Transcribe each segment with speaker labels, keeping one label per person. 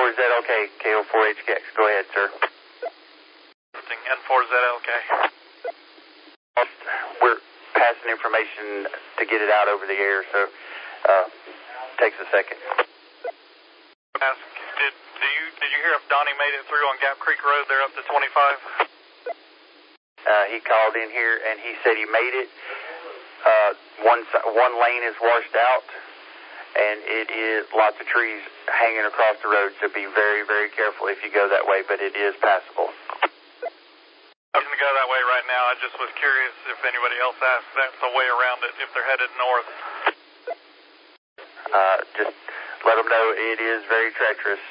Speaker 1: N4ZLK, KO4HKX. Go ahead, sir.
Speaker 2: N4ZLK.
Speaker 1: We're passing information to get it out over the air, so takes a second.
Speaker 2: Did you hear if Donnie made it through on Gap Creek Road? They're up to 25.
Speaker 1: He called in here and he said he made it. One lane is washed out, and it is lots of trees hanging across the road. So be very, very careful if you go that way. But it is passable.
Speaker 2: I'm going to go that way right now. I just was curious if anybody else asked. That's the way around it if they're headed north.
Speaker 1: Just let them know it is very treacherous.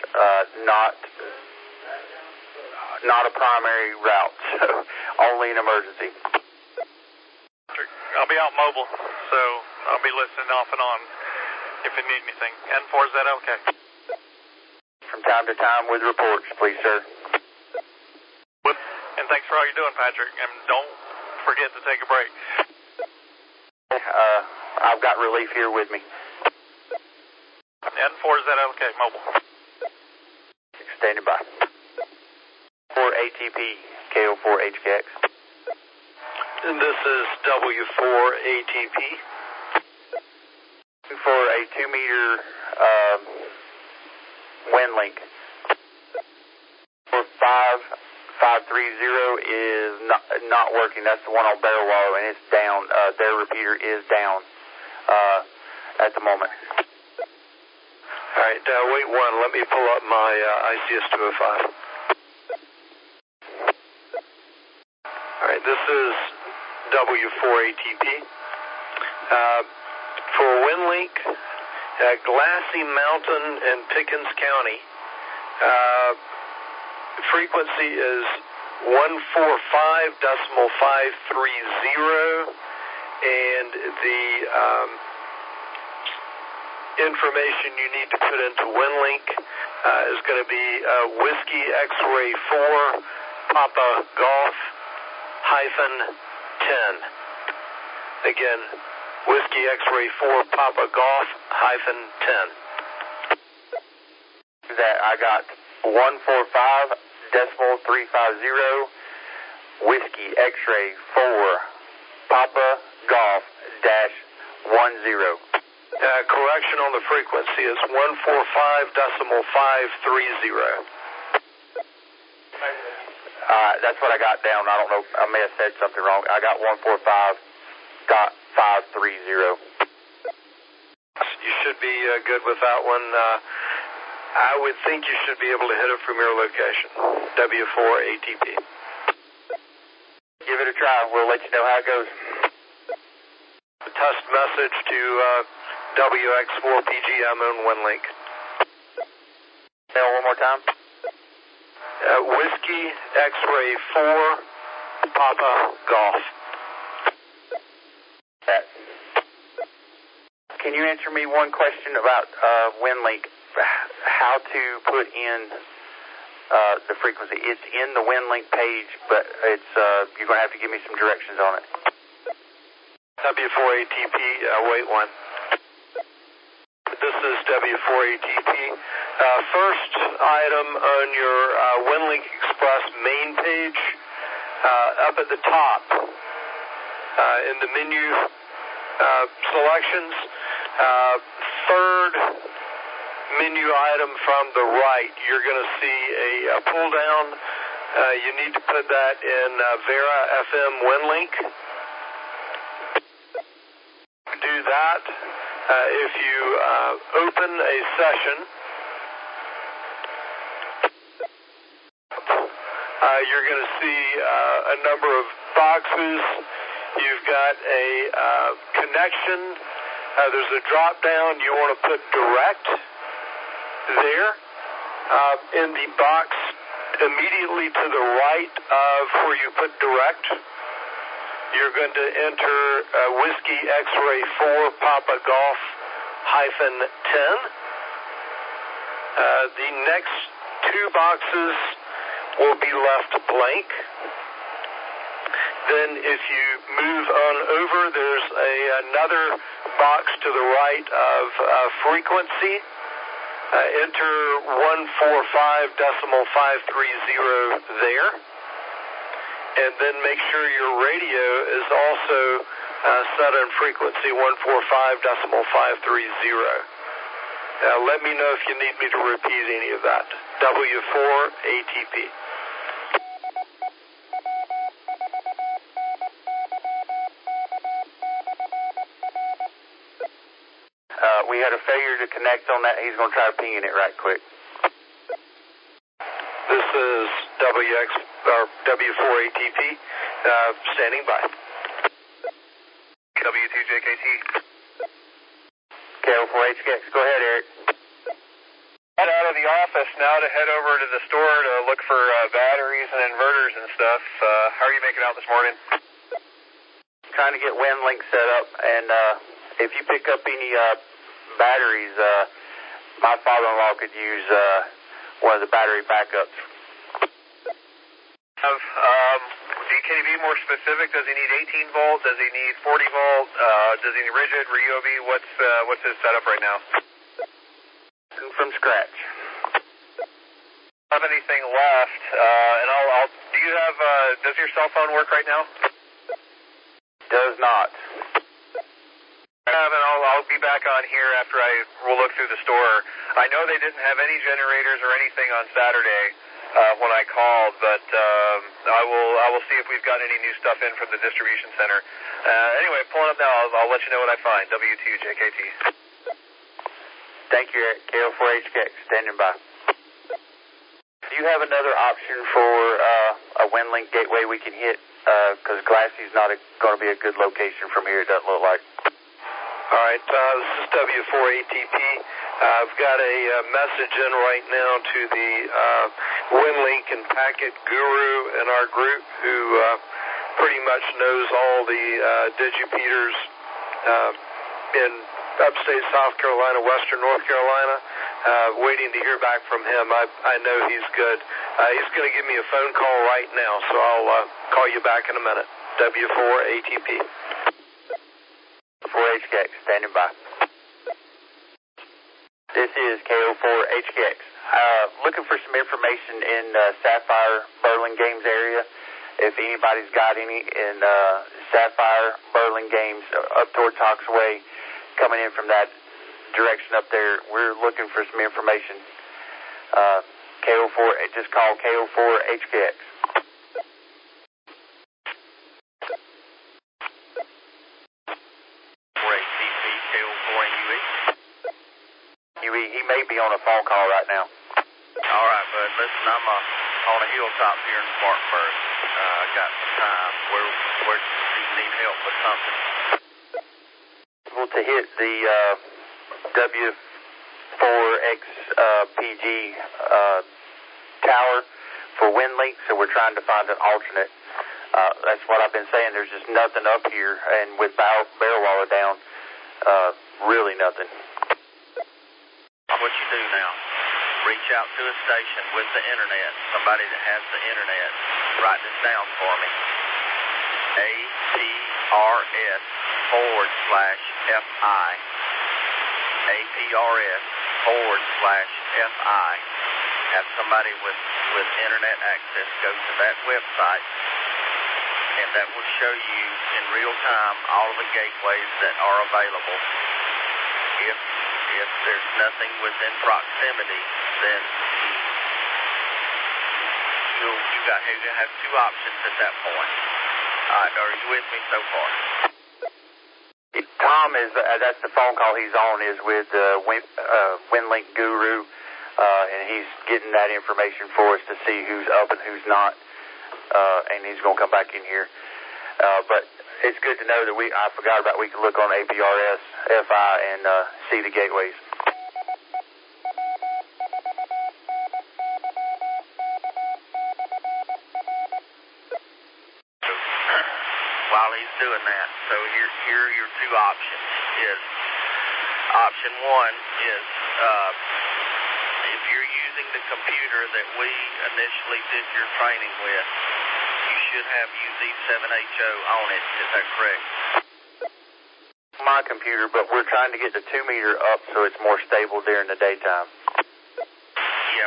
Speaker 1: Not a primary route, so only an emergency.
Speaker 2: I'll be out mobile, so I'll be listening off and on if you need anything. N4ZLK.
Speaker 1: From time to time with reports, please, sir.
Speaker 2: And thanks for all you're doing, Patrick. And don't forget to take a break.
Speaker 1: I've got relief here with me.
Speaker 2: N4ZLK, mobile.
Speaker 1: Standing by. 4ATP, KO4HKX.
Speaker 3: And this is W4ATP.
Speaker 1: For a 2-meter wind link. For 5530 is not working. That's the one on Barrel Wallow, and it's down. Their repeater is down at the moment.
Speaker 3: All right, wait one. Let me pull up my ICS 205. All right, this is W4ATP. For WinLink, Glassy Mountain and Pickens County, frequency is 145.530, and the information you need to put into WinLink is going to be Whiskey X-Ray 4 Papa Golf -10. Again, Whiskey X-Ray 4 Papa Golf -10.
Speaker 1: That I got 145.350 Whiskey X-Ray 4 Papa Golf -10.
Speaker 3: Correction on the frequency is 145.530.
Speaker 1: That's what I got down. I don't know. I may have said something wrong. I got 145.530.
Speaker 3: You should be good with that one. I would think you should be able to hit it from your location. W4ATP.
Speaker 1: Give it a try. We'll let you know how it goes.
Speaker 3: Test message to WX4PGM on WinLink.
Speaker 1: Say it one more time.
Speaker 3: Whiskey X-Ray 4 Papa Golf.
Speaker 1: Can you answer me one question about WinLink? How to put in the frequency? It's in the WinLink page, but it's you're going to have to give me some directions on it.
Speaker 3: W4ATP, wait one. This is W4ATP. First item on your WinLink Express main page, up at the top, in the menu selections, third menu item from the right, you're going to see a pull down. You need to put that in Vera FM WinLink. Do that. If you open a session, you're going to see a number of boxes. You've got a connection. There's a drop down. You want to put direct there. In the box immediately to the right of where you put direct, you're going to enter Whiskey X-Ray 4 Papa Golf -10. The next two boxes will be left blank. Then if you move on over, there's another box to the right of frequency. enter 145.530 there, and then make sure your radio is also set on frequency 145.530. Let me know if you need me to repeat any of that. W4ATP.
Speaker 1: We had a failure to connect on that. He's going to try pinging it right quick.
Speaker 3: This is W4ATP, standing by.
Speaker 2: W2JKT.
Speaker 1: KO4HKX. Go ahead, Eric.
Speaker 2: Head out of the office now to head over to the store to look for batteries and inverters and stuff. How are you making out this morning?
Speaker 1: Trying to get WinLink set up, and if you pick up any batteries, my father-in-law could use one of the battery backups.
Speaker 2: Can you be more specific? Does he need 18 volt? Does he need 40 volt? Does he need rigid, Ryobi? What's his setup right now?
Speaker 1: From scratch.
Speaker 2: Have anything left? And I'll. Do you have? Does your cell phone work right now?
Speaker 1: Does not.
Speaker 2: And I'll be back on here after we'll look through the store. I know they didn't have any generators or anything on Saturday when I called, but I will see if we've got any new stuff in from the distribution center. Anyway, pulling up now. I'll let you know what I find. W2JKT.
Speaker 1: Thank you, Eric. KO4HKX, standing by. Do you have another option for a WinLink gateway we can hit? Because Glassy's not going to be a good location from here, it doesn't look like.
Speaker 3: All right, this is W4ATP. I've got a message in right now to the WinLink and Packet guru in our group who pretty much knows all the digipeaters in upstate South Carolina, western North Carolina. Waiting to hear back from him. I know he's good. He's going to give me a phone call right now, so I'll call you back in a minute. W4ATP.
Speaker 1: 4HKX, standing by. This is KO4HKX. Looking for some information in Sapphire, Burlingame area. If anybody's got any in Sapphire, Burlingame, up toward Toxaway, coming in from that direction up there, we're looking for some information. KO4, just call KO4HKX. He may be on a phone call right now.
Speaker 4: All right, bud. Listen, I'm on a hilltop here in Spartanburg. I got some time. Where do you need help with something?
Speaker 1: Able to hit the W4XPG tower for WinLink, so we're trying to find an alternate. That's what I've been saying. There's just nothing up here, and with Barrelwaller down, really nothing.
Speaker 4: What you do now, reach out to a station with the internet, somebody that has the internet. Write this down for me. APRS/FI. APRS/FI. Have somebody with internet access go to that website, and that will show you in real time all of the gateways that are available. If there's nothing within proximity, then you have two options at that point. All right, are you with me so far?
Speaker 1: Tom is that's the phone call he's on is with WinLink Guru, and he's getting that information for us to see who's up and who's not, and he's going to come back in here. But it's good to know that I forgot about we can look on APRS FI and see the gateways.
Speaker 4: While he's doing that, so here are your two options. Option one is if you're using the computer that we initially did your training with, you should have UZ7HO on it. Is that correct?
Speaker 1: My computer, but we're trying to get the 2 meter up so it's more stable during the daytime.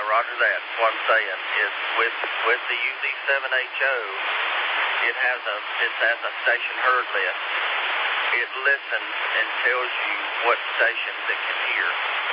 Speaker 4: Yeah, roger that. What I'm saying is with the UZ7HO, it has a station herd list. It listens and tells you what stations it can hear.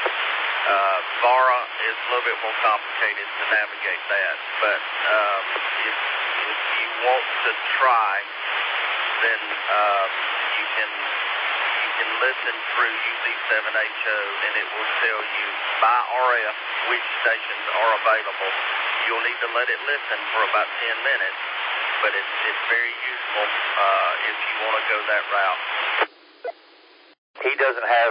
Speaker 4: VARA is a little bit more complicated to navigate that, but if you want to try, then you can listen through UZ7HO, and it will tell you by RF which stations are available. You'll need to let it listen for about 10 minutes, but it's very useful if you want to go that route.
Speaker 1: He doesn't have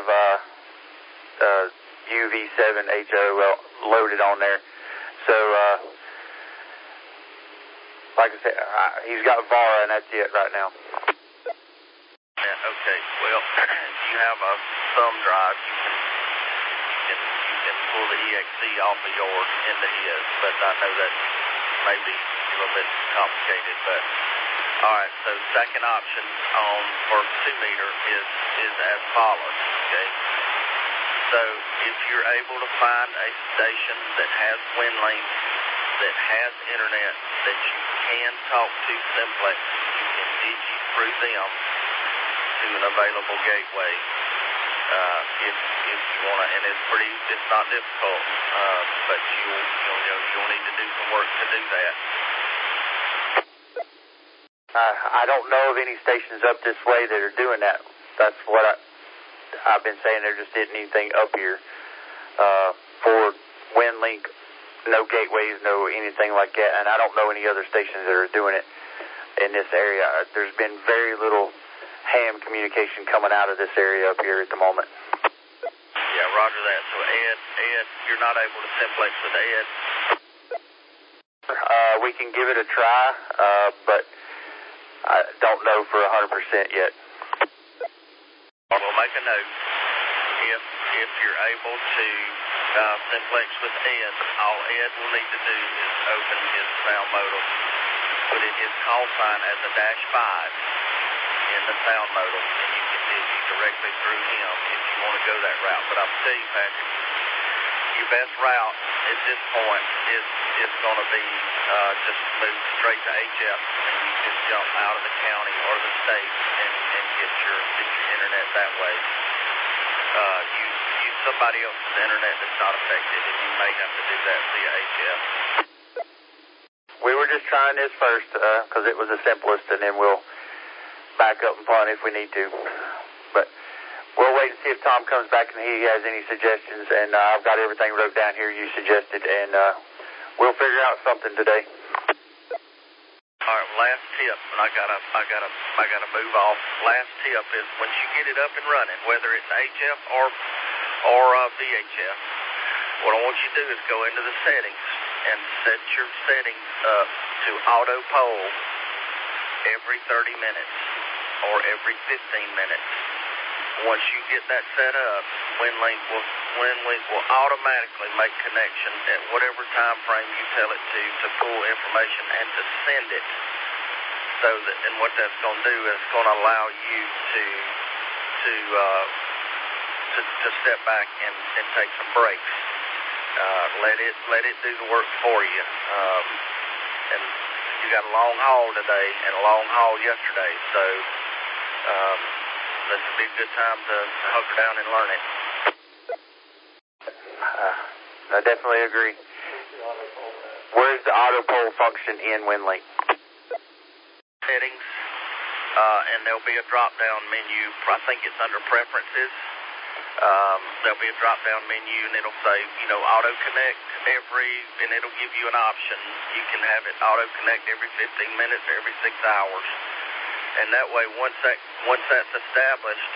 Speaker 1: UV7HO loaded on there, so like I said, he's got VARA, and that's it right now.
Speaker 4: Yeah, okay. Well, if you have a thumb drive, you can pull the EXE off of yours into his, but I know that may be a little bit complicated, but all right, so second option for 2-meter is as follows, okay? So if you're able to find a station that has WinLink, that has internet, that you can talk to Simplex, you can digi through them to an available gateway. If you want to, and it's not difficult, but you'll need to do some work to do that.
Speaker 1: I don't know of any stations up this way that are doing that. That's what I've been saying. There just isn't anything up here for WinLink, no gateways, no anything like that. And I don't know any other stations that are doing it in this area. There's been very little ham communication coming out of this area up here at the moment.
Speaker 4: Yeah, roger that. So Ed, you're not able to simplex with Ed?
Speaker 1: We can give it a try, but I don't know for 100% yet.
Speaker 4: We'll make a note. If you're able to simplex with Ed, all Ed will need to do is open his sound modem, put in his call sign as a -5 in the sound modem, and you can digi directly through him if you want to go that route. But I'll tell you, Patrick, your best route at this point is going to be just move straight to HF, and you just jump out of the county or the state and get your internet that way. Use somebody else's internet that's not affected, and you may have to do that via HF.
Speaker 1: We were just trying this first because it was the simplest, and then we'll back up and punt if we need to. But we'll wait and see if Tom comes back and he has any suggestions. And I've got everything wrote down here you suggested, and we'll figure out something today.
Speaker 4: All right, last tip, and I gotta move off. Last tip is once you get it up and running, whether it's HF or VHF, what I want you to do is go into the settings and set your settings up to auto poll every 30 minutes or every 15 minutes. Once you get that set up, WinLink will automatically make connection at whatever time frame you tell it to pull information and to send it. So that, and what that's going to do is it's going to allow you to step back and take some breaks. Let it do the work for you. And you got a long haul today and a long haul yesterday, so this would be a good time to hunker down and learn it.
Speaker 1: I definitely agree. Where's the auto poll function in WinLink?
Speaker 4: Settings, and there'll be a drop-down menu. I think it's under Preferences. There'll be a drop-down menu, and it'll say, auto-connect and it'll give you an option. You can have it auto-connect every 15 minutes or every 6 hours. And that way, once that's established,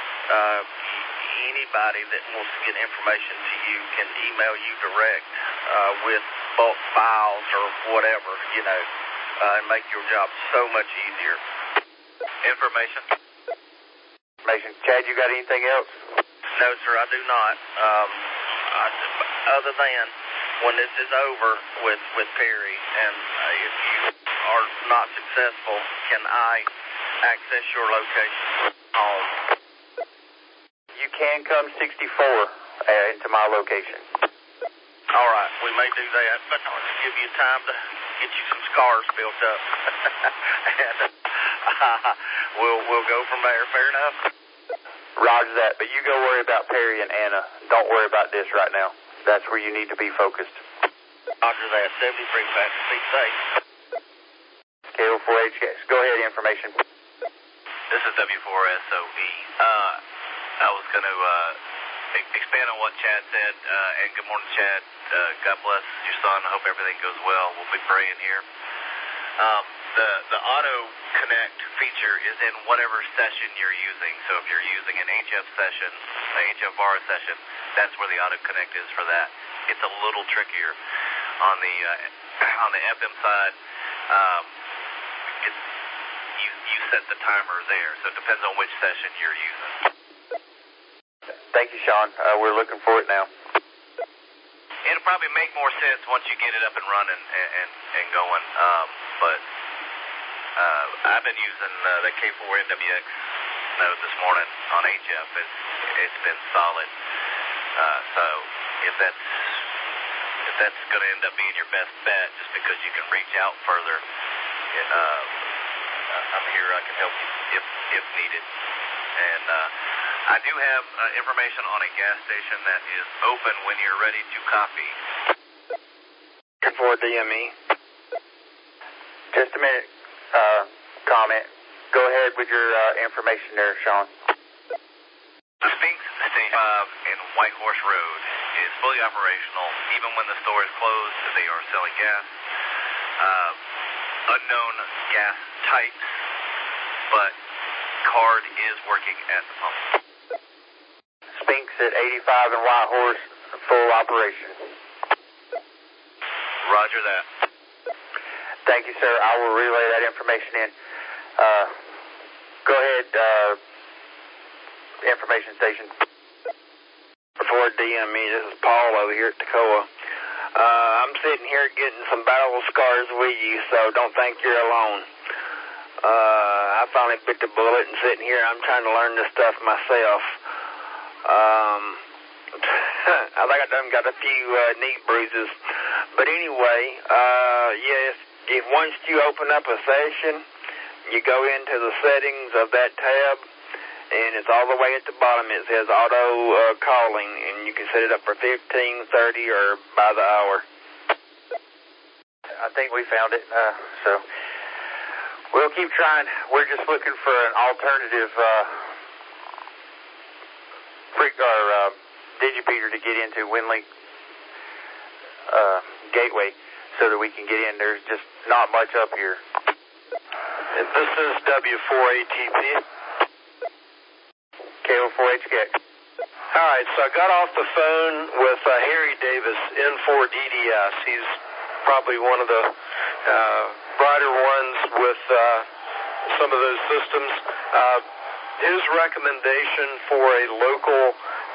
Speaker 4: anybody that wants to get information to you can email you direct with bulk files or whatever, and make your job so much easier. Information.
Speaker 1: Chad, you got anything else?
Speaker 4: No, sir, I do not. Other than when this is over with Perry, and if you are not successful, can I access your location home?
Speaker 1: You can come 64 into my location.
Speaker 4: All right, we may do that, but I'll just give you time to get you some scars built up. And we'll go from there. Fair enough?
Speaker 1: Roger that, but you go worry about Perry and Anna. Don't worry about this right now. That's where you need to be focused.
Speaker 4: Roger that. 73 back. Be safe.
Speaker 1: KO4HX, go ahead, information.
Speaker 5: This is W4SOE. I was going to expand on what Chad said, and good morning, Chad. God bless your son. I hope everything goes well. We'll be praying here. The auto connect feature is in whatever session you're using. So if you're using an HF session, an HFR session, that's where the auto connect is for that. It's a little trickier on the FM side. You set the timer there, so it depends on which session you're using.
Speaker 1: Thank you, Sean. We're looking for it now.
Speaker 5: It'll probably make more sense once you get it up and running and going. But I've been using the K4NWX node this morning on HF. It's been solid. So if that's going to end up being your best bet, just because you can reach out further, I'm here. I can help you if needed. And I do have information on a gas station that is open when you're ready to copy.
Speaker 3: For DME.
Speaker 1: Just a minute. Comment. Go ahead with your information there, Sean.
Speaker 5: The Sphinx Station in White Horse Road is fully operational. Even when the store is closed, they are selling gas. Unknown gas types, but card is working at the pump.
Speaker 1: Sphinx at 85 and White Horse, full operation.
Speaker 5: Roger that.
Speaker 1: Thank you, sir. I will relay that information in. Go ahead, information station.
Speaker 3: For DME, this is Paul over here at Toccoa. I'm sitting here getting some battle scars with you, so don't think you're alone. I finally bit the bullet and sitting here, I'm trying to learn this stuff myself. I think I done got a few knee bruises. But anyway, yes, once you open up a session, you go into the settings of that tab, and it's all the way at the bottom. It says auto calling, and you can set it up for 15, 30, or by the hour.
Speaker 1: I think we found it, so we'll keep trying. We're just looking for an alternative digipeater to get into WinLink gateway so that we can get in. There's just not much up here.
Speaker 3: And this is W4ATP.
Speaker 1: KO4HX.
Speaker 3: All right, so I got off the phone with Harry Davis, N4DDS. He's probably one of the brighter ones with some of those systems. His recommendation for a local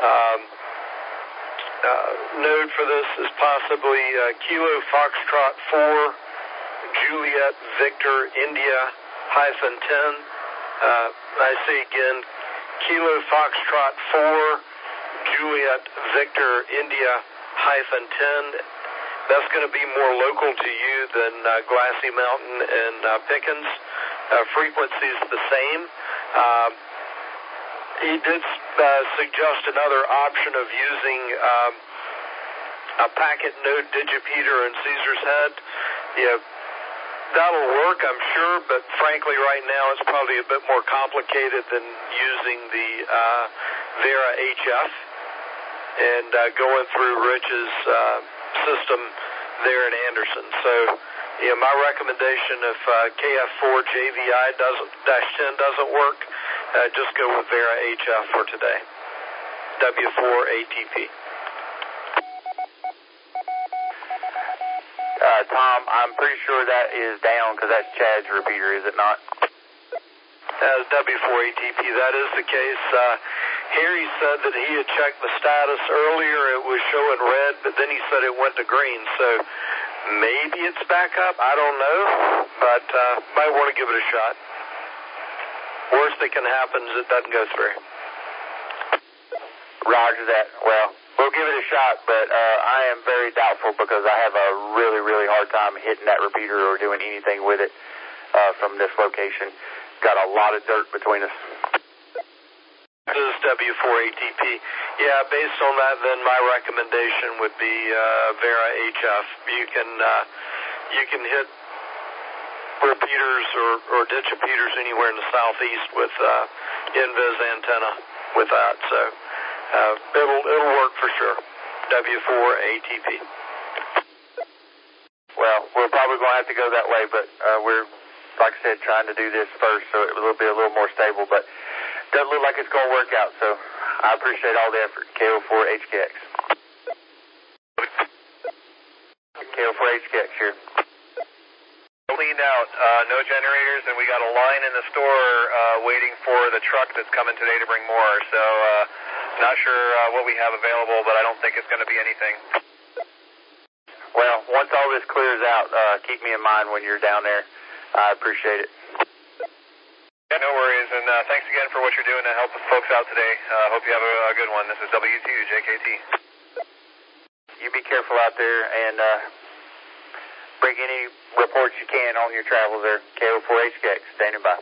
Speaker 3: node for this is possibly Kilo Foxtrot 4, Juliet Victor India -10. I say again, Kilo Foxtrot 4, Juliet Victor India -10. That's going to be more local to you than Glassy Mountain and Pickens. Frequency is the same. He did suggest another option of using a packet node digipeater in Caesar's Head. Yeah, that'll work, I'm sure, but frankly right now it's probably a bit more complicated than using the Vera HF and going through Rich's system there in Anderson. So, my recommendation if KF4JVI -10 doesn't work, just go with Vera HF for today. W4ATP.
Speaker 1: Tom, I'm pretty sure that is down because that's Chad's repeater, is it not?
Speaker 3: As W4ATP, that is the case. Harry said that he had checked the status earlier. It was showing red, but then he said it went to green. So maybe it's back up. I don't know, but might want to give it a shot. Worst that can happen is it doesn't go through.
Speaker 1: Roger that. Well, We'll give it a shot, but I am very doubtful because I have a really, really hard time hitting that repeater or doing anything with it from this location. Got a lot of dirt between us.
Speaker 3: This is W4ATP. Yeah, based on that, then my recommendation would be Vera HF. You can hit repeaters or ditch repeaters anywhere in the southeast with Invis antenna with that. So it'll work for sure. W4ATP.
Speaker 1: Well, we're probably going to have to go that way, but we're, like I said, trying to do this first, so it will be a little more stable. But doesn't look like it's going to work out, so I appreciate all the effort. KO4HKX. KO4HKX here.
Speaker 2: Cleaned out, no generators, and we got a line in the store waiting for the truck that's coming today to bring more. So not sure what we have available, but I don't think it's going to be anything.
Speaker 1: Well, once all this clears out, keep me in mind when you're down there. I appreciate it.
Speaker 2: Yeah, no worries, and thanks again for what you're doing to help folks out today. Hope you have a good one. This is W2JKT.
Speaker 1: You be careful out there, and bring any reports you can on your travels there. KO4HKX, standing by.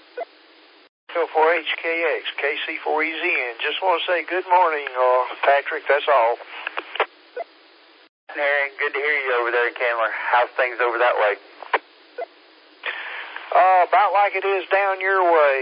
Speaker 6: KO4HKX, KC4EZN. Just want to say good morning, Patrick, that's all.
Speaker 1: Harry, good to hear you over there in Candler. How's things over that way?
Speaker 6: About like it is down your way.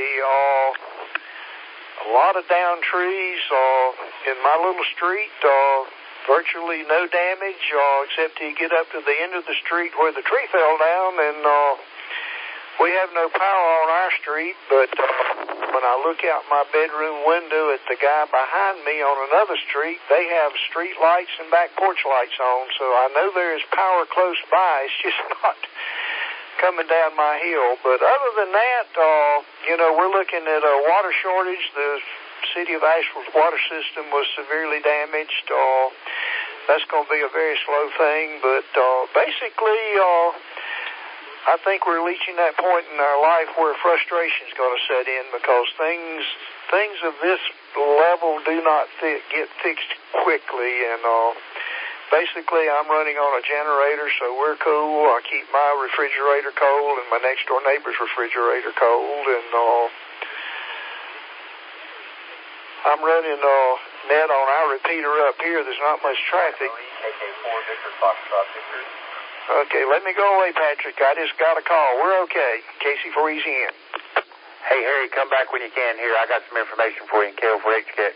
Speaker 6: A lot of down trees in my little street. Virtually no damage, except you get up to the end of the street where the tree fell down, and we have no power on our street, but when I look out my bedroom window at the guy behind me on another street, they have street lights and back porch lights on, so I know there is power close by. It's just not coming down my hill. But other than that, we're looking at a water shortage. The city of Asheville's water system was severely damaged. That's going to be a very slow thing, but basically, I think we're reaching that point in our life where frustration is going to set in because things of this level do not get fixed quickly, and basically I'm running on a generator, so we're cool. I keep my refrigerator cold and my next door neighbor's refrigerator cold, and I'm running net on our repeater up here. There's not much traffic. Okay, let me go away, Patrick. I just got a call. We're okay. KC4EZN.
Speaker 1: Hey, Harry, come back when you can here. I got some information for you in KO4HKX.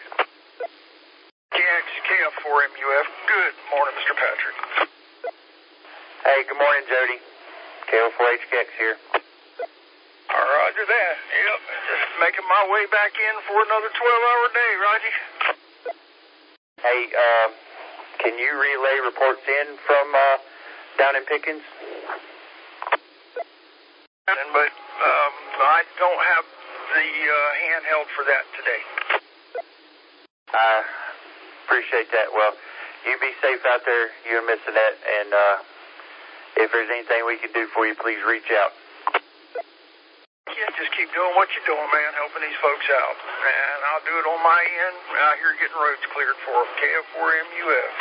Speaker 6: KF4MUF. Good morning, Mr. Patrick.
Speaker 1: Hey, good morning, Jody. KO4HKX here.
Speaker 6: Roger that. Yep, just making my way back in for another 12-hour day, Roger.
Speaker 1: Hey, can you relay reports in from down in Pickens?
Speaker 6: But I don't have the handheld for that today.
Speaker 1: I appreciate that. Well, you be safe out there, you and Miss Annette, and if there's anything we can do for you, please reach out.
Speaker 6: Yeah, just keep doing what you're doing, man, helping these folks out. And I'll do it on my end. We're out here getting roads cleared for them. KF4MUF.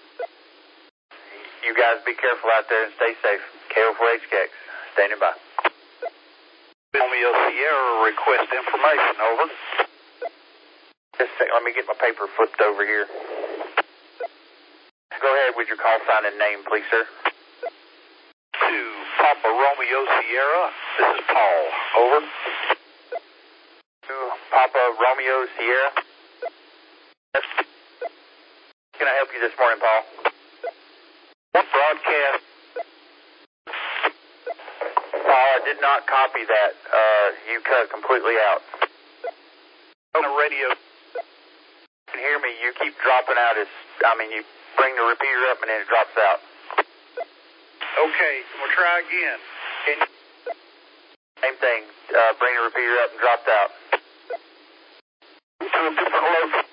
Speaker 1: You guys be careful out there and stay safe. KO4HKX, standing by.
Speaker 3: Romeo Sierra, request information, over.
Speaker 1: Just a second, let me get my paper flipped over here. Go ahead with your call sign and name, please, sir.
Speaker 3: To Papa Romeo Sierra, this is Paul, over.
Speaker 1: To Papa Romeo Sierra. Can I help you this morning, Paul?
Speaker 3: Broadcast.
Speaker 1: Paul, I did not copy that. You cut completely out.
Speaker 3: On the radio.
Speaker 1: You can hear me. You keep dropping out. You bring the repeater up and then it drops out.
Speaker 6: Okay, we'll try again.
Speaker 1: Same thing. Bring the repeater up and dropped out.
Speaker 3: To a different location.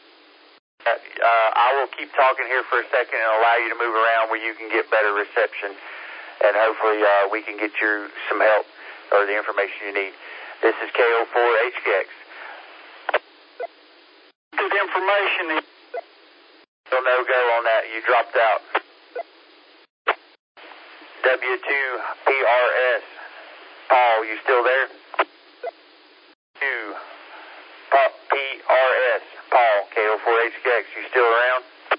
Speaker 1: I will keep talking here for a second and allow you to move around where you can get better reception, and hopefully we can get you some help or the information you need. This is KO4HKX.
Speaker 3: Good information.
Speaker 1: No-go on that. You dropped out. W2PRS. Paul, you still there? 2 PRS. Paul, KO4HKX, you still around?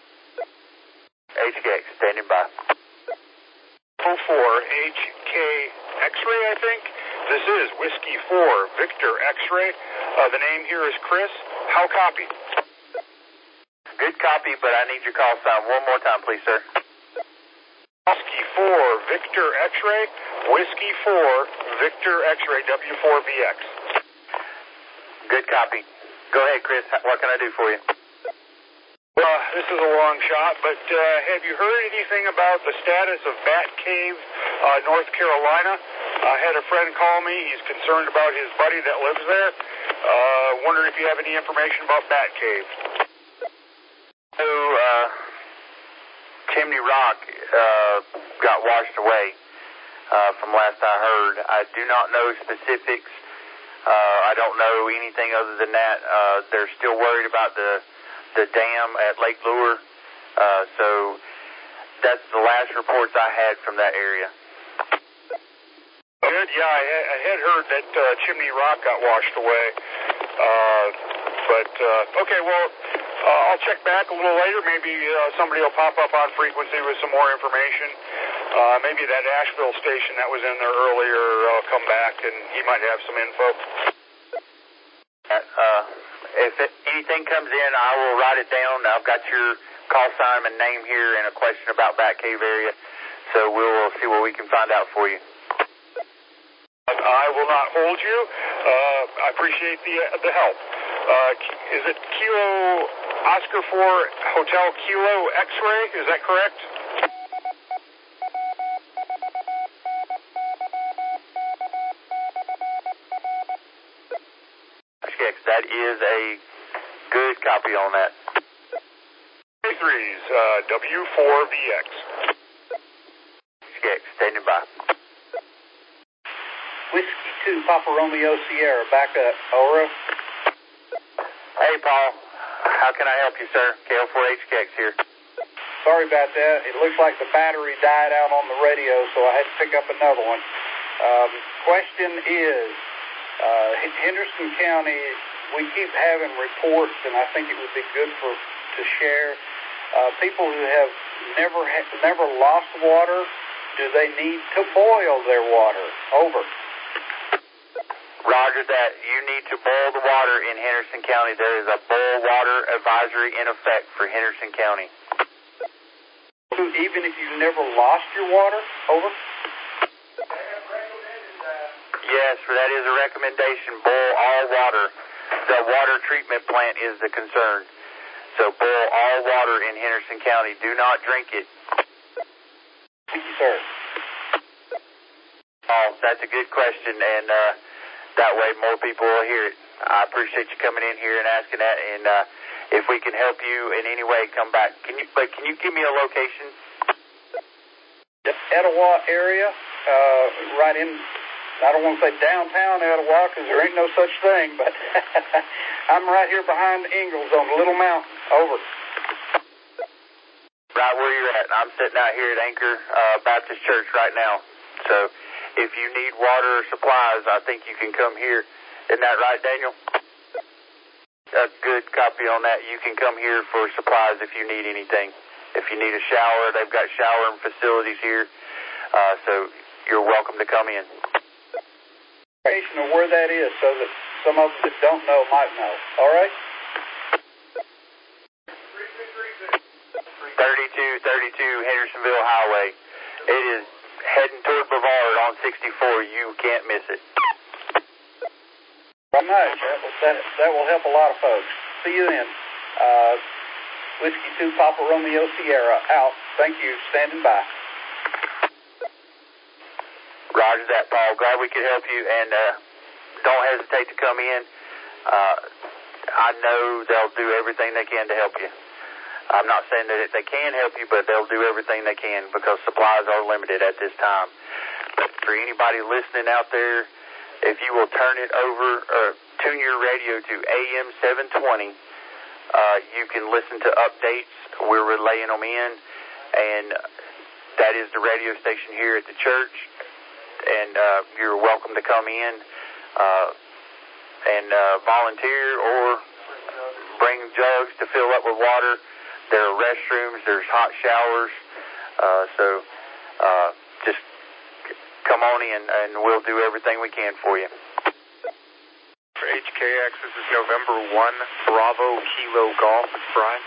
Speaker 1: HKX, standing by.
Speaker 7: 04HK X-ray, I think. This is Whiskey 4 Victor X-ray. The name here is Chris. How copy?
Speaker 1: Good copy, but I need your call sign one more time, please, sir.
Speaker 7: Whiskey 4 Victor X-ray. Whiskey 4 Victor X-ray W4VX.
Speaker 1: Good copy. Go ahead, Chris. What can I do for you?
Speaker 7: This is a long shot, but have you heard anything about the status of Bat Cave, North Carolina? I had a friend call me. He's concerned about his buddy that lives there. Wondering if you have any information about Bat Cave.
Speaker 1: So, Chimney Rock got washed away from last I heard. I do not know specifics. I don't know anything other than that. They're still worried about the dam at Lake Lure. So that's the last reports I had from that area.
Speaker 7: Good. Yeah, I had heard that Chimney Rock got washed away. Okay, well, I'll check back a little later. Maybe somebody will pop up on frequency with some more information. Maybe that Asheville station that was in there earlier will come back, and he might have some info.
Speaker 1: If anything comes in, I will write it down. I've got your call sign and name here and a question about Bat Cave area, so we'll see what we can find out for you.
Speaker 7: I will not hold you. I appreciate the help. Is it Kilo Oscar 4 Hotel Kilo X-ray? Is that correct?
Speaker 1: That is a good copy on that.
Speaker 7: A3's W4VX.
Speaker 1: HKX, standing by.
Speaker 8: Whiskey 2 Papa Romeo Sierra, back up. Over.
Speaker 1: Hey, Paul. How can I help you, sir? KO4HKX here.
Speaker 8: Sorry about that. It looks like the battery died out on the radio, so I had to pick up another one. Question is, Henderson County, we keep having reports, and I think it would be good to share. People who have never lost water, do they need to boil their water? Over.
Speaker 1: Roger that. You need to boil the water in Henderson County. There is a boil water advisory in effect for Henderson County.
Speaker 8: So even if you never lost your water? Over.
Speaker 1: Yes, that is a recommendation. Boil all water. The water treatment plant is the concern. So boil all water in Henderson County. Do not drink it.
Speaker 8: Thank you, sir.
Speaker 1: Oh, that's a good question, and that way more people will hear it. I appreciate you coming in here and asking that, and if we can help you in any way, come back. Can you give me a location?
Speaker 8: The Etowah area, right in, I don't want to say downtown Etowah because there ain't no such thing, but I'm right here behind Ingalls on the Little Mountain. Over.
Speaker 1: Right where you're at. I'm sitting out here at Anchor Baptist Church right now. So if you need water or supplies, I think you can come here. Isn't that right, Daniel? A good copy on that. You can come here for supplies if you need anything. If you need a shower, they've got showering facilities here. So you're welcome to come in.
Speaker 8: Of where that is so that some of them that don't know might know. All right?
Speaker 1: 3232 Hendersonville Highway. It is heading toward Brevard on 64. You can't miss it.
Speaker 8: Very much. That will help a lot of folks. See you then. Whiskey 2 Papa Romeo Sierra out. Thank you. Standing by.
Speaker 1: Roger that, Paul. Glad we could help you, and don't hesitate to come in. I know they'll do everything they can to help you. I'm not saying that they can help you, but they'll do everything they can because supplies are limited at this time. But for anybody listening out there, if you will turn it over or tune your radio to AM 720, You can listen to updates. We're relaying them in, and that is the radio station here at the church. And you're welcome to come in and volunteer or bring jugs to fill up with water. There are restrooms. There's hot showers. So just come on in, and we'll do everything we can for you.
Speaker 9: For HKX, this is November 1, Bravo Kilo Golf. It's Brian.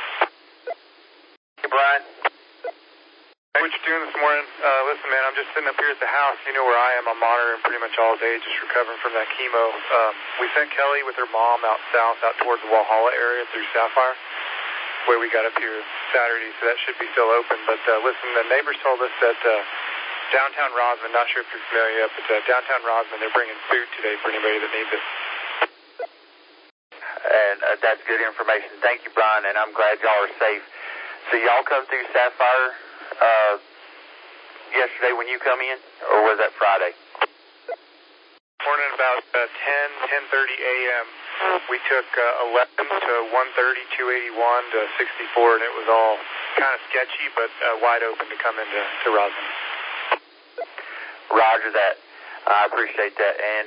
Speaker 1: Hey, Brian.
Speaker 9: Hey, what you doing this morning? Listen, man, I'm just sitting up here at the house. You know where I am. I'm monitoring pretty much all day, just recovering from that chemo. We sent Kelly with her mom out south, out towards the Walhalla area through Sapphire, where we got up here Saturday, so that should be still open. But listen, the neighbors told us that downtown Rosman, not sure if you're familiar yet, but downtown Rosman, they're bringing food today for anybody that needs it.
Speaker 1: And that's good information. Thank you, Brian, and I'm glad y'all are safe. So y'all come through Sapphire yesterday when you come in, or was that Friday?
Speaker 9: Morning about 10:30 a.m. We took 11 to 130, 281 to 64, and it was all kind of sketchy, but wide open to come into Rosman.
Speaker 1: Roger that. I appreciate that, and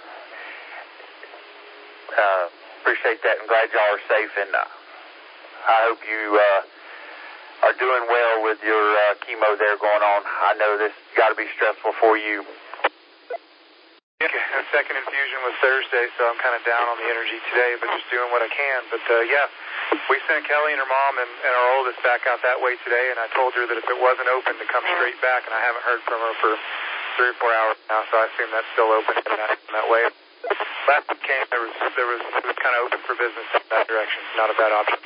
Speaker 1: appreciate that. I'm glad y'all are safe, and I hope you are doing well with your chemo there going on. I know this got to be stressful for you.
Speaker 9: Yeah, the second infusion was Thursday, so I'm kind of down on the energy today, but just doing what I can. But yeah, we sent Kelly and her mom and our oldest back out that way today, and I told her that if it wasn't open to come straight back, and I haven't heard from her for 3 or 4 hours now, so I assume that's still open in that way. Last time came, it was kind of open for business in that direction. Not a bad option.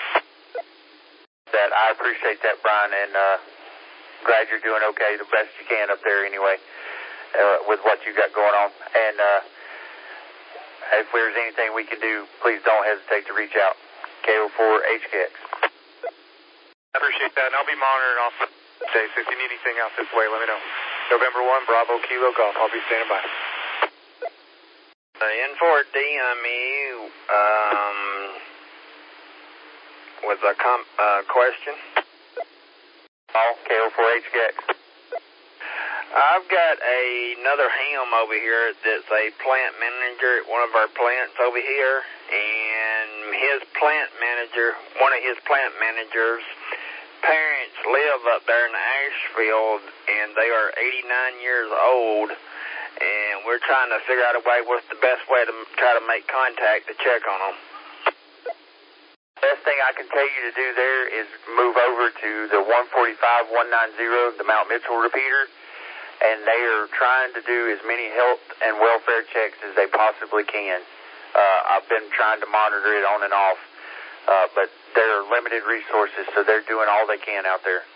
Speaker 1: That I appreciate that, Brian, and glad you're doing okay, the best you can up there anyway, with what you got going on. And if there's anything we can do, please don't hesitate to reach out. KO4HKX.
Speaker 9: I appreciate that, and I'll be monitoring off today, so if you need anything out this way, let me know. November 1, Bravo Kilo Golf. I'll be standing by.
Speaker 10: N4 DME with a question.
Speaker 1: KO4HKX.
Speaker 10: I've got another ham over here that's a plant manager at one of our plants over here, and one of his plant managers' parents live up there in the ash field, and they are 89 years old, and we're trying to figure out a way, what's the best way to try to make contact to check on them.
Speaker 1: Best thing I can tell you to do there is move over to the 145-190, the Mount Mitchell repeater, and they are trying to do as many health and welfare checks as they possibly can. I've been trying to monitor it on and off, but there are limited resources, so they're doing all they can out there.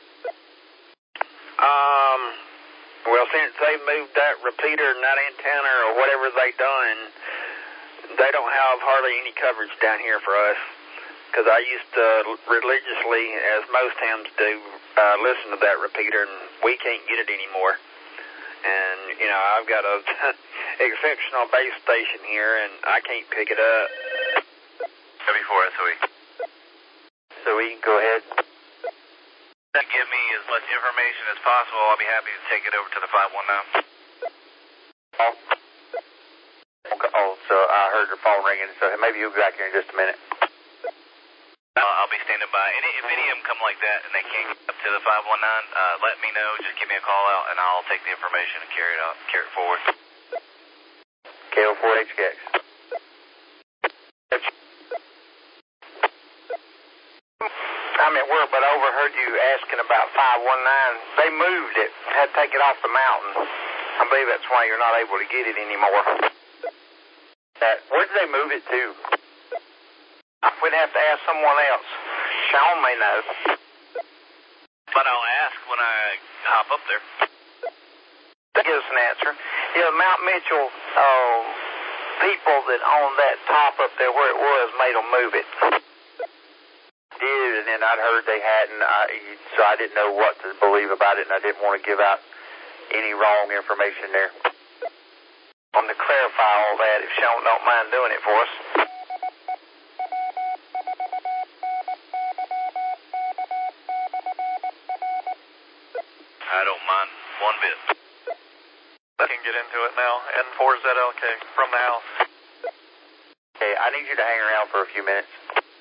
Speaker 10: Well, since they moved that repeater and that antenna or whatever they done, they don't have hardly any coverage down here for us. Because I used to religiously, as most hams do, listen to that repeater, and we can't get it anymore. And, you know, I've got a exceptional base station here, and I can't pick it up.
Speaker 5: W4SOE.
Speaker 1: SOE, go ahead.
Speaker 5: Give me as much information as possible. I'll be happy to take it over to the 519.
Speaker 1: Oh, so I heard your phone ringing, so maybe you'll be back here in just a minute.
Speaker 5: I'll be standing by. And if any of them come like that and they can't get up to the 519, let me know. Just give me a call out, and I'll take the information and carry it forward.
Speaker 1: KO4HKX.
Speaker 10: I'm at work, but I overheard you asking about 519. They moved it, had to take it off the mountain. I believe that's why you're not able to get it anymore.
Speaker 1: Where did they move it to?
Speaker 10: We'd have to ask someone else. Sean may know.
Speaker 5: But I'll ask when I hop up there.
Speaker 10: That gives us an answer. Yeah, Mount Mitchell people that own that top up there where it was made them move it.
Speaker 1: Did, and then I'd heard they hadn't, so I didn't know what to believe about it, and I didn't want to give out any wrong information there.
Speaker 10: I want to clarify all that if Sean don't mind doing it for us.
Speaker 5: I don't mind one bit.
Speaker 9: I can get into it now. N4ZLK from the house.
Speaker 1: Okay, I need you to hang around for a few minutes.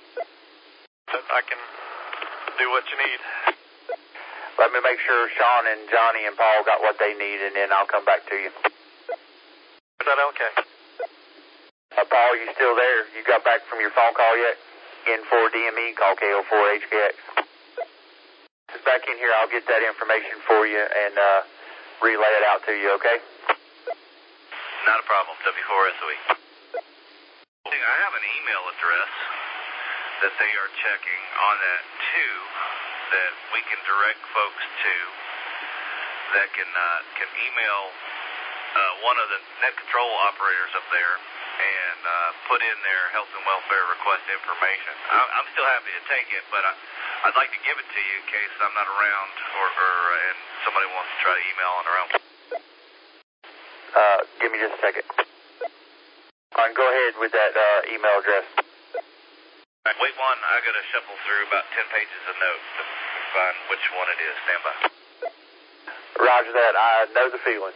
Speaker 9: I can do what you need.
Speaker 1: Let me make sure Sean and Johnny and Paul got what they need, and then I'll come back to you.
Speaker 9: Is that okay?
Speaker 1: Paul, you still there? You got back from your phone call yet? N4DME, call KO4HKX. Just back in here, I'll get that information for you and relay it out to you, okay?
Speaker 5: Not a problem, W4SOE. I have an email address that they are checking on that too, that we can direct folks to, that can email one of the net control operators up there and put in their health and welfare request information. I'm still happy to take it, but I'd like to give it to you in case I'm not around and somebody wants to try to email on their own.
Speaker 1: Give me just a second. Go ahead with that email address.
Speaker 5: Right, wait one, I got to shuffle through about 10 pages of notes to find which one it is. Stand by.
Speaker 1: Roger that. I know the feeling.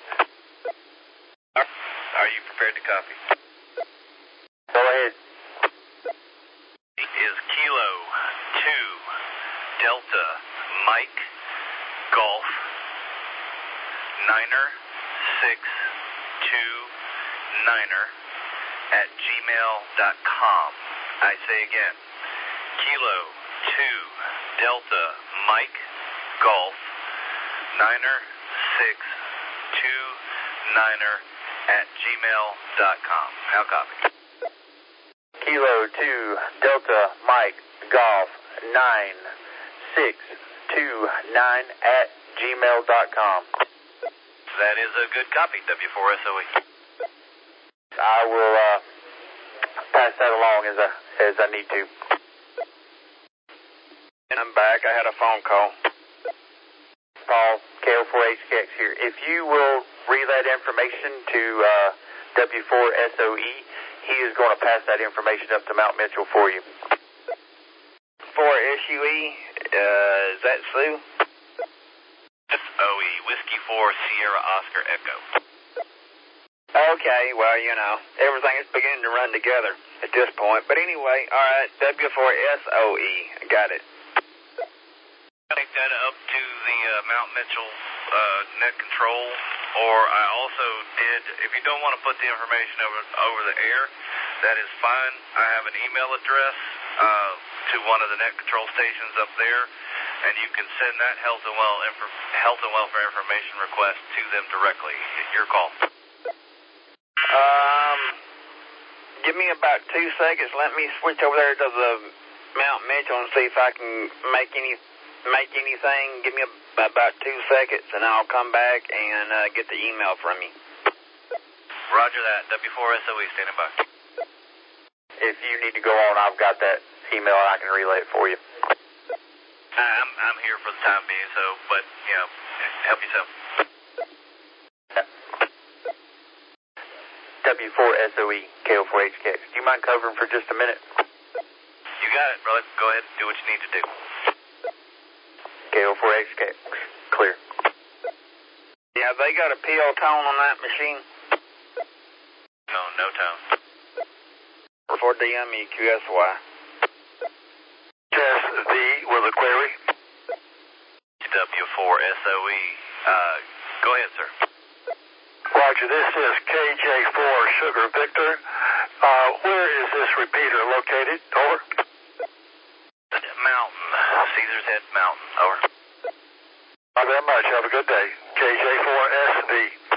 Speaker 5: Are you prepared to copy?
Speaker 1: Go ahead.
Speaker 5: It is Kilo 2 Delta Mike Golf Niner 6 2 Niner at gmail.com. I say again, Kilo 2 Delta Mike Golf Niner 6 2 Niner at gmail.com. How copy?
Speaker 1: Kilo 2 Delta Mike Golf 9629 at gmail.com.
Speaker 5: That is a good copy, W4SOE.
Speaker 1: I will pass that along as I need to.
Speaker 10: And I'm back. I had a phone call.
Speaker 1: Paul, KO4HKX here. If you will relay that information to W4SOE, he is going to pass that information up to Mount Mitchell for you.
Speaker 10: 4SUE, is that Sue?
Speaker 5: SOE, Whiskey 4 Sierra Oscar Echo.
Speaker 10: Okay, well, everything is beginning to run together at this point. But anyway, all right, W4SOE, got it.
Speaker 5: Take that up to the Mount Mitchell net control, or I also did, if you don't want to put the information over the air, that is fine. I have an email address to one of the net control stations up there, and you can send that health and welfare information request to them directly. Your call.
Speaker 10: Give me about 2 seconds. Let me switch over there to the Mount Mitchell and see if I can make anything. Give me about 2 seconds, and I'll come back and get the email from you.
Speaker 5: Roger that. W4SOE standing by.
Speaker 1: If you need to go on, I've got that email and I can relay it for you.
Speaker 5: I'm here for the time being, but help yourself.
Speaker 1: W4SOE, KO4HKX. Do you mind covering for just a minute?
Speaker 5: You got it, brother. Go ahead and do what you need to do.
Speaker 1: KO4HKX, clear.
Speaker 10: Yeah, they got a PO tone on that machine?
Speaker 5: No tone.
Speaker 10: For DMEQSY.
Speaker 3: Test V with a query.
Speaker 5: W4SOE. Go ahead, sir.
Speaker 3: Roger, this is KJ4 Sugar Victor. Where is this repeater located? Over.
Speaker 5: Mountain. Caesar's Head Mountain. Over.
Speaker 3: Not very much. Have a good day. KJ4SV.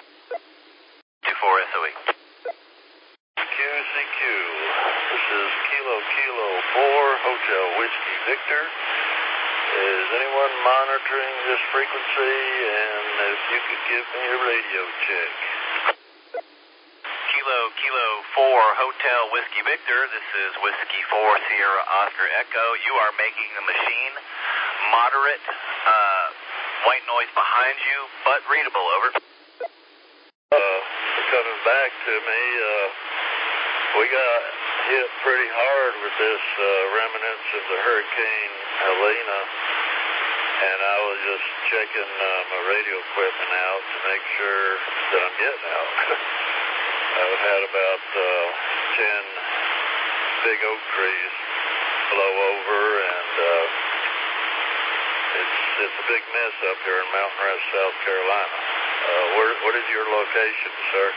Speaker 5: 24SOE.
Speaker 11: QCQ. This is Kilo 4 Hotel Whiskey Victor. Is anyone monitoring this frequency? And if you could give me a radio check.
Speaker 5: Kilo 4 Hotel Whiskey Victor. This is Whiskey 4 Sierra Oscar Echo. You are making the machine moderate white noise behind you, but readable. Over.
Speaker 11: Coming back to me, we got hit pretty hard with this remnants of the Hurricane Helena, and I was just checking my radio equipment out to make sure that I'm getting out. I've had about 10 big oak trees blow over, and it's a big mess up here in Mountain Rest, South Carolina. What is your location, sir?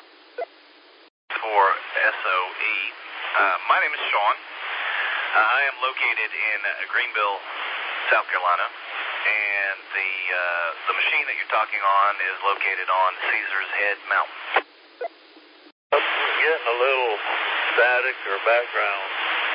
Speaker 5: For SOE. My name is Sean. I am located in Greenville, South Carolina, and the machine that you're talking on is located on Caesar's Head Mountain.
Speaker 11: I'm getting a little static or background.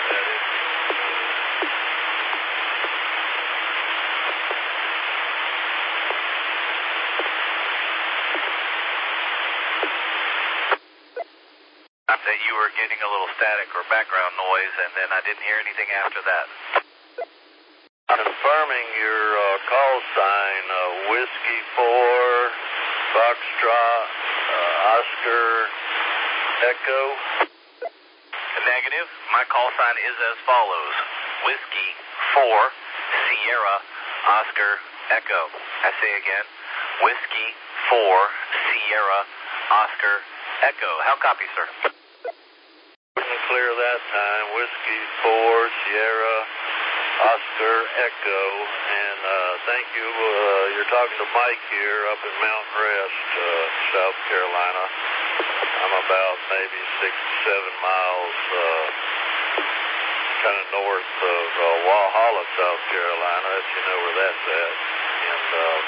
Speaker 5: That you were getting a little static or background noise, and then I didn't hear anything after that.
Speaker 11: Confirming your call sign, Whiskey 4, Foxtrot, Oscar, Echo.
Speaker 5: Negative. My call sign is as follows: Whiskey 4, Sierra, Oscar, Echo. I say again, Whiskey 4, Sierra, Oscar, Echo. How copy, sir?
Speaker 11: Clear that time. Whiskey 4, Sierra, Oscar, Echo, and thank you. You're talking to Mike here up in Mountain Rest, South Carolina. I'm about maybe 6 to 7 miles kind of north of Walhalla, South Carolina, if you know where that's at. And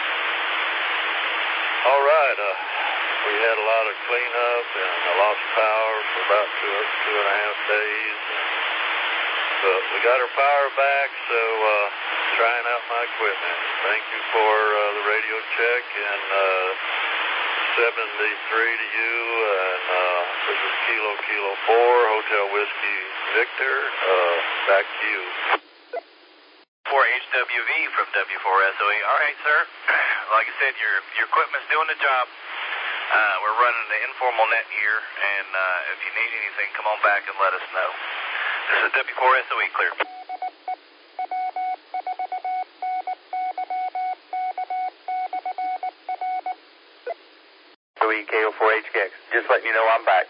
Speaker 11: all right, we had a lot of cleanup, and I lost power for about two and a half days. But we got our power back, so trying out my equipment. Thank you for the radio check, and 73 to you, and this is Kilo 4, Hotel Whiskey Victor. Back to you.
Speaker 5: 4HWV from W4SOE. All right, sir. Like I said, your equipment's doing the job. We're running the informal net here, and if you need anything, come on back and let us know. This is W4SOE, clear.
Speaker 1: SOE KO4HKX. Just letting you know I'm back.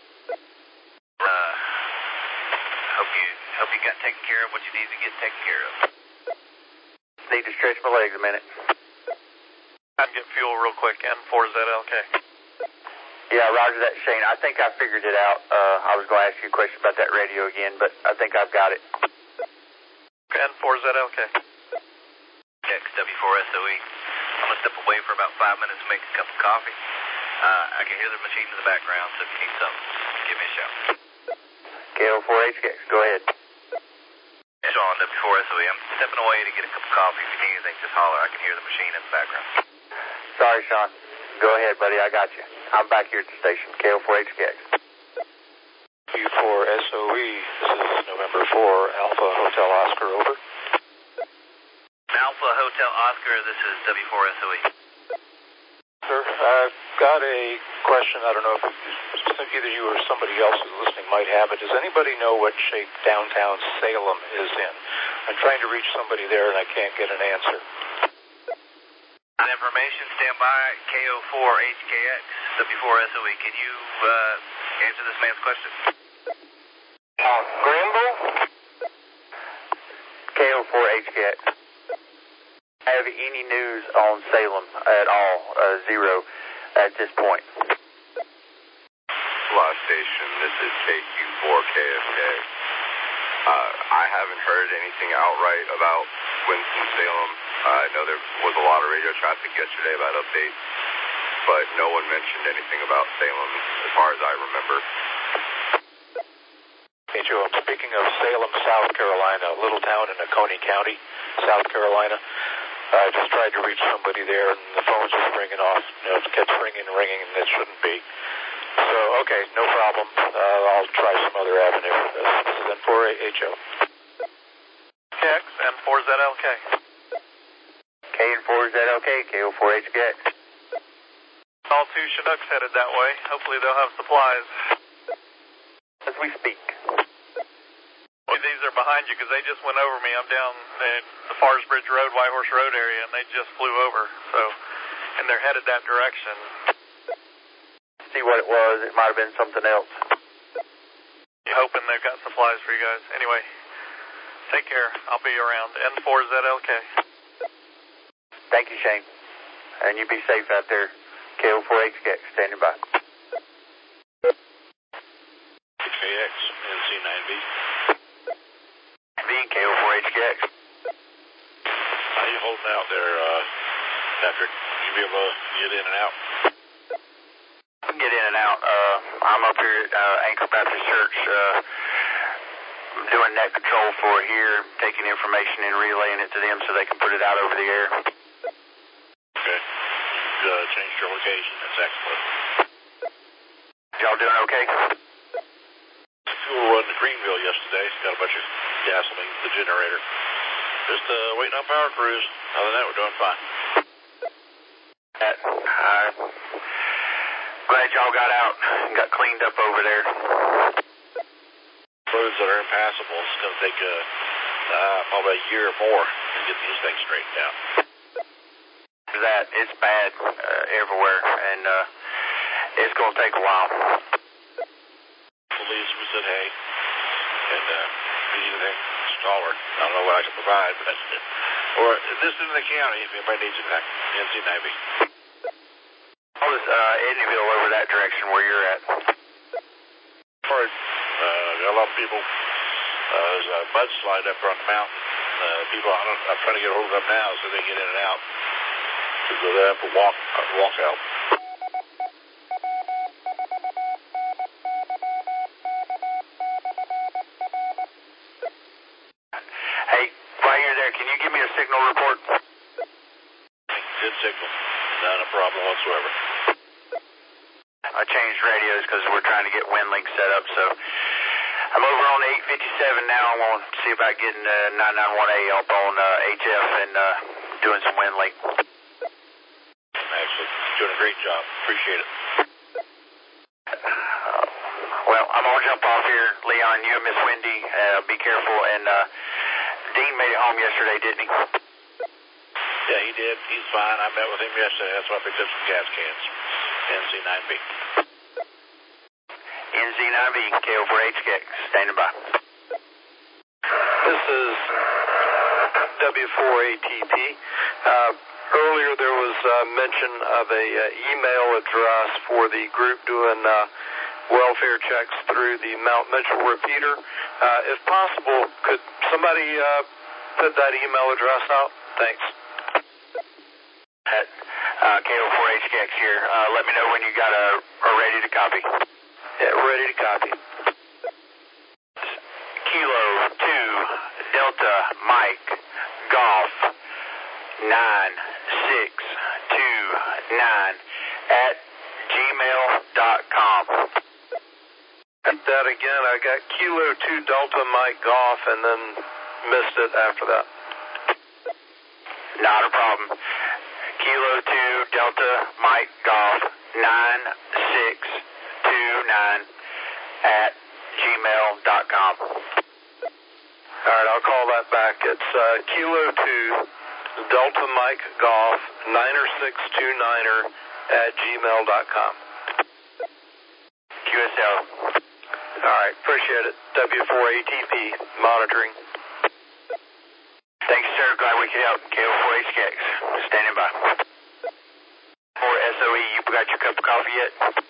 Speaker 5: Hope you got taken care of what you need to get taken care of.
Speaker 1: Need to stretch my legs a minute.
Speaker 3: I'd get fuel real quick, N4ZLK.
Speaker 1: Yeah, roger that, Shane. I think I figured it out. I was going to ask you a question about that radio again, but I think I've got it.
Speaker 3: N4ZLK.
Speaker 5: W4SOE. I'm going to step away for about 5 minutes to make a cup of coffee. I can hear the machine in the background, so if you need something, give me a shout.
Speaker 1: KO4HKX, go ahead.
Speaker 5: Sean, W4SOE. I'm stepping away to get a cup of coffee. If you need anything, just holler. I can hear the machine in the background.
Speaker 1: Sorry, Sean. Go ahead, buddy. I got you. I'm back here at the station. KO4HKX.
Speaker 6: W4SOE. This is November 4, Alpha Hotel Oscar, over.
Speaker 5: Alpha Hotel Oscar, this is W4SOE.
Speaker 6: Sir, I've got a question. I don't know if either you or somebody else who's listening might have it. Does anybody know what shape downtown Salem is in? I'm trying to reach somebody there, and I can't get an answer.
Speaker 5: Information, stand by, KO4HKX, W4SOE. Can you answer this man's question?
Speaker 1: Grimble? KO4HKX. Have any news on Salem at all? Zero at this point.
Speaker 12: Lost station, this is KQ4KFK. I haven't heard anything outright about Winston-Salem. I know there was a lot of radio traffic yesterday about updates, but no one mentioned anything about Salem as far as I remember.
Speaker 6: Hey, Joe, I'm speaking of Salem, South Carolina, a little town in Oconee County, South Carolina. I just tried to reach somebody there, and the phone's just ringing off. You know, it keeps ringing, and it shouldn't be. So, okay, no problem. I'll try some other avenue. This is N4HO.
Speaker 3: KX, N4ZLK.
Speaker 1: K and 4ZLK, KO4HKX.
Speaker 3: All 2 Chinooks headed that way. Hopefully they'll have supplies.
Speaker 1: As we speak.
Speaker 2: These are behind you because they just went over me. I'm down at the Forest Bridge Road, White Horse Road area, and they just flew over. So, and they're headed that direction.
Speaker 1: See what it was. It might have been something else.
Speaker 2: Hoping they've got supplies for you guys. Anyway, take care. I'll be around. N4ZLK.
Speaker 1: Thank you, Shane. And you be safe out there. KO4HKX, standing by.
Speaker 11: KX, NC9B.
Speaker 1: V, KO4HKX.
Speaker 11: How you holding out there, Patrick? You be able to get in and out?
Speaker 1: Get in and out. I'm up here at Anchor Baptist Church doing net control for here, taking information and relaying it to them so they can put it out over the air.
Speaker 11: Okay. Changed your location. That's excellent.
Speaker 1: Y'all doing okay?
Speaker 11: Fuel run to Greenville yesterday. Got a bunch of gasoline to the generator. Just waiting on power crews. Other than that, we're doing fine.
Speaker 1: Glad y'all got out and got cleaned up over there.
Speaker 11: Roads that are impassable. It's going to take probably a year or more to get these things straightened out.
Speaker 1: That it's bad everywhere, and it's going to take a while.
Speaker 11: Police, we said hey, and anything taller. I don't know what I can provide, but or this in the county if anybody needs anything. NC9B.
Speaker 1: How is Eddyville over that direction where you're at?
Speaker 11: Got a lot of people. There's a mudslide up on the mountain. People, I'm trying to get a hold of them now so they get in and out. So they have to walk out.
Speaker 1: Hey, while you're there, can you give me a signal report?
Speaker 11: Good signal. Not a problem whatsoever.
Speaker 1: I changed radios because we're trying to get WinLink set up, so I'm over on the 857 now. I want to see about getting 991A up on HF and doing some WinLink.
Speaker 11: Excellent. Doing a great job. Appreciate it.
Speaker 1: Well, I'm going to jump off here. Leon, you and Miss Wendy, be careful. And Dean made it home yesterday, didn't he?
Speaker 11: Yeah, he did. He's fine. I met with him yesterday. That's why I picked up some gas cans. NC9B.
Speaker 1: NC9B, KO4HKX, standing by.
Speaker 3: This is W4ATP. Earlier there was mention of a email address for the group doing welfare checks through the Mount Mitchell repeater. If possible, could somebody put that email address out? Thanks.
Speaker 1: KO4HKX here. Let me know when you got a ready to copy.
Speaker 3: Yeah, ready to copy.
Speaker 1: Kilo 2 Delta Mike Golf 9629 at gmail.com.
Speaker 3: That again, I got Kilo 2 Delta Mike Golf and then missed it after that.
Speaker 1: Not a problem. Kilo 2 Delta Mike Golf 9629 at gmail.com.
Speaker 3: All right, I'll call that back. It's Kilo 2 Delta Mike Golf 9629 at gmail.com.
Speaker 1: QSL.
Speaker 3: All right, appreciate it. W4ATP monitoring.
Speaker 1: Thanks, sir. Glad we could help. KO4HKX, standing by. For SOE, you got your cup of coffee yet?